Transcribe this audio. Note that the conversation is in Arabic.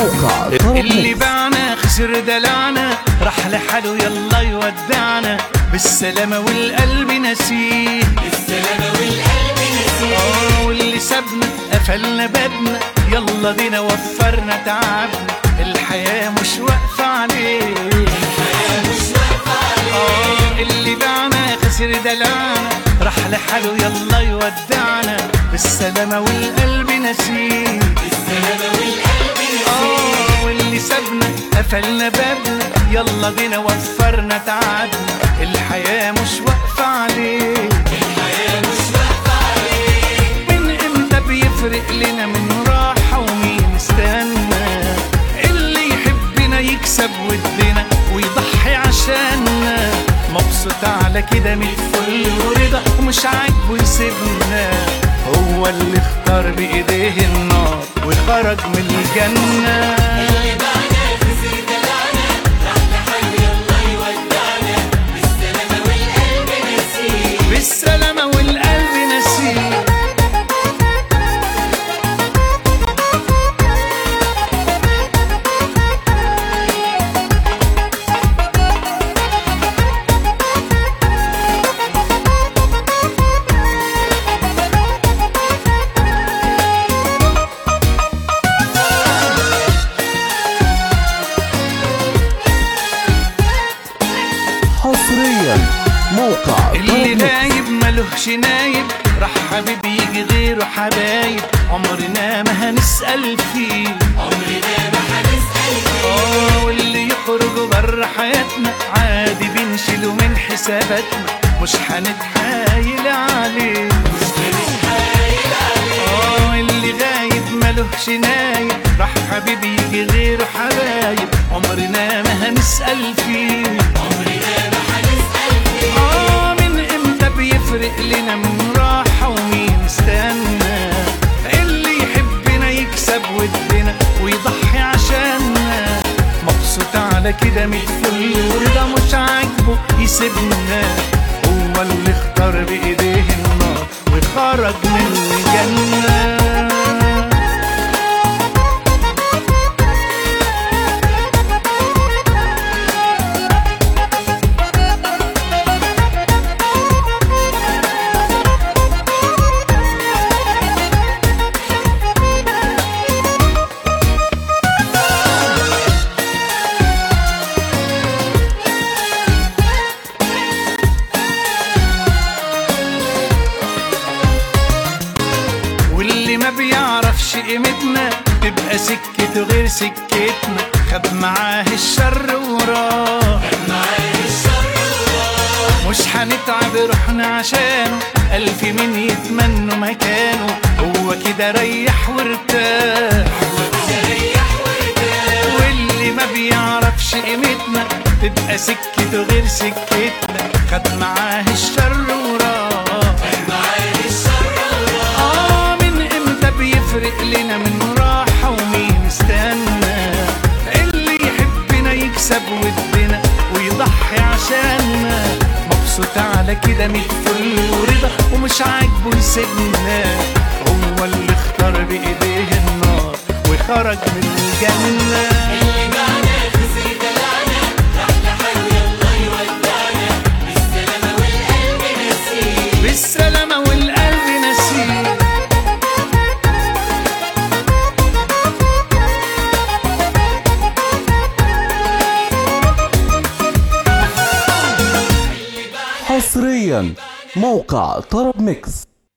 موقع اللي باعنا خسر دلعنا، راح لحاله يلا يودعنا، بالسلامة والقلب نسيه، بالسلامة والقلب نسيه. واللي سابنا قفلنا بابنا، يلا دينا وفرنا تعبنا، الحياة مش واقفة عليه، الحياة مش واقفة عليه. اللي باعنا خسر دلعنا، راح لحاله يلا يودعنا، بالسلامة والقلب نسيه، بالسلامة والقلب نسيه. واللي سابنا قفلنا بابنا، يلا دينا وفرنا تعبنا، الحياة مش واقفة عليه، الحياة مش واقفة عليه. من امتى بيفرق لنا من راحة ومين استنى، اللي يحبنا يكسب ودنا ويضحي عشاننا، مبسوط على كده من الفل ورضا، ومش عاجبه يسيبنا، هو اللي اختار بايديه النار وخرج من الجنة. اللي باعنا خسر دلعنا، راح لحاله يلا يودعنا، بالسلامة والقلب نسيه، بالسلامة والقلب نسيه. حصريا موقع اللي نايب ملوش نايب، راح حبيب يجي غيره حبايب، عمرنا ما هنسأل فيه، عمرنا ما هنسأل فيه. واللي يخرج بره حياتنا عادي بنشيله من حساباتنا، مش هنتحايل عليه، مش هنتحايل عليه. اللي غايب ملوش نايب، راح حبيب يجي غيره حبايب، عمرنا ما هنسأل فيه، عمرنا ما هنسأل فيه. من امتى بيفرق لنا من راحة ومين استنى، اللي يحبنا يكسب ودنا ويضحي عشاننا، مبسوط على كده من الفل ورضا، مش عاجبه يسيبنا، هو اللي اختار بايديه النار وخرج من الجنة. واللي ما بيعرفش قيمتنا، تبقى سكته غير سكتنا، خد معاه الشر وراه، مش هنتعب روحنا عشانه، ألف مين يتمنوا مكانه، هو كده ريح وارتاح، واللي ما بيعرفش قيمتنا، تبقى سكته غير سكتنا، خد معاه الشر وراه، بيفرق لنا من راحة ومين استنى، اللي يحبنا يكسب ودنا ويضحي عشاننا، مبسوط على كده من الفل ورضا، ومش عاجبه يسيبنا، هو اللي اختار بايديه النار وخرج من الجنة. اللي باعنا خسر دلعنا، راح لحاله يلا يودعنا، بالسلامة والقلب نسيه، بالسلامة والقلب نسيه. حصريا موقع طرب ميكس.